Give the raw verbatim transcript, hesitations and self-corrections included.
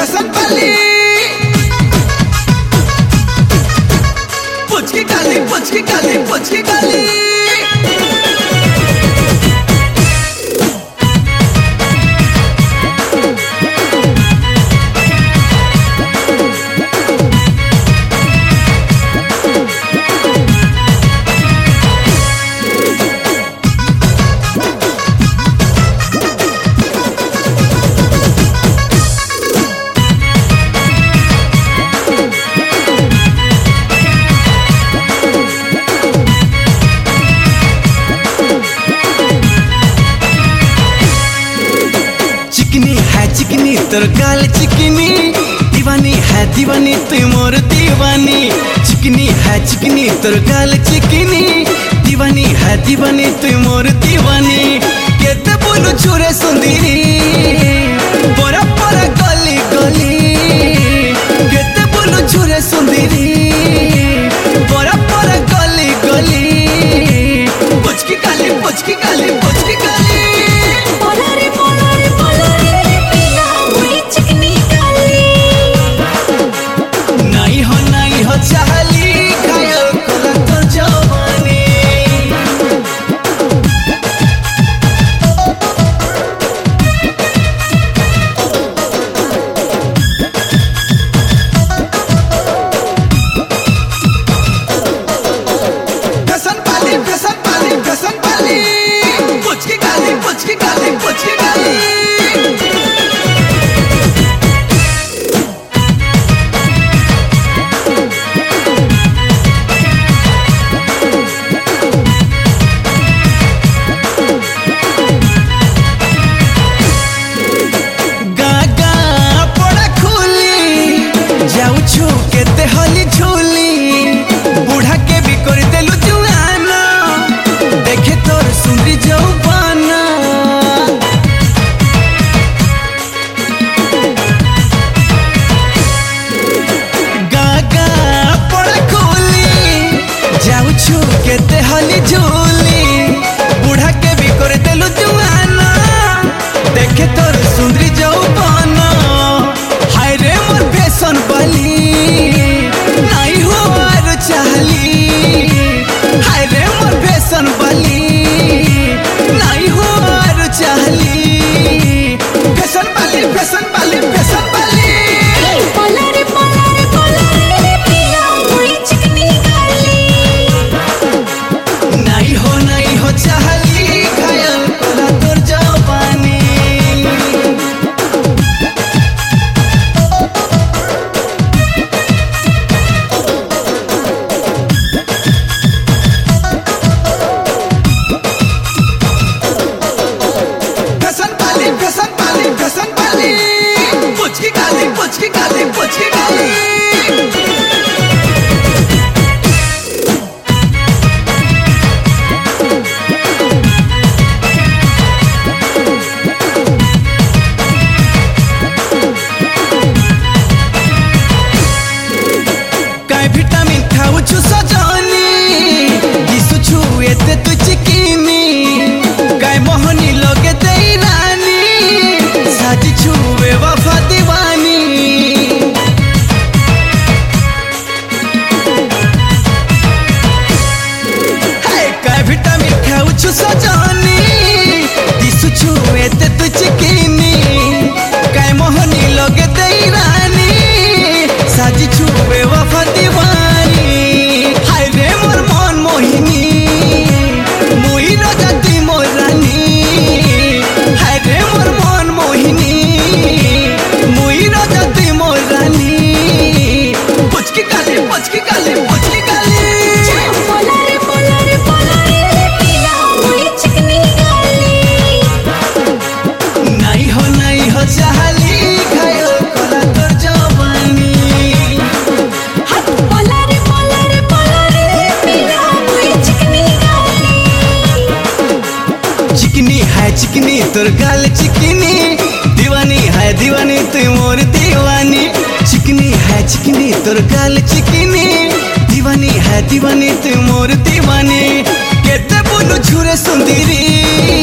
fashion वाली पुचकी काली पुचकी काली पुचकी काली चिकनी तोर गाल चिकनी दीवानी है दीवानी तू मोर दीवानी चिकनी है चिकनी तोर गाल चिकनी दीवानी है दीवानी तू मोर दीवानी केते बोलू छोरे सुंदरी बड़ा बड़ा गली गली केते बोलू छोरे सुंदरी बड़ा बड़ा गली गली पुचकी काली पुचकी काली पुचकी काली केते हली झूली बूढ़ा के भी कर देलु जुआना देखे तोर सुंदरी जौबाना गागा पड़ा खोली जाऊ छु केते हली झूली बूढ़ा के भी कर देलु जुआना देखे तोर सुंदरी जौबाना हाय रे मोर फैशन वाली हाय रे मोर फैशन वाली नहीं हो और चाहली फैशन वाली फैशन वाली फैशन वाली पोला रे पोला रे पोला रे पिया हुई चिकनी गाली नहीं हो नहीं हो चाहली घायल कोला तोर जवानी पुचकी काली पुचकी काली पुचकी काली काय विटामिन खाऊ छु सजनी दिसु छु एते तू चिकिनी काय मोहनी लगे देई रानी साजी छु वे वफा दीवानी हाय काय विटामिन खाऊ छु सजनी दिसु छु एते तू चिकिनी काय मोहनी लगे देई रानी साजी छु वे वफा दीवानी हाय रे मोर मन मोहिनी मोही रजती मोर रानी हाय रे मोर मन मोहिनी मोही रजती मोर रानी पुचकी काली पुचकी काली पुचकी काली पोला रे पोला रे पोला रे पिया हुई चिकनी गाली नहीं हो नहीं हो चाहली घायल कोला तोर जवानी पोला रे पोला रे पोला रे पिया हुई चिकनी गाली चिकनी है चिकनी तोर गाल चिकनी दीवानी है दीवानी तू मोर दीवानी चिकनी है चिकनी तोर गाल चिकनी दीवानी है दीवानी तू मोर दीवानी केते बोलू छुरे सुंदरी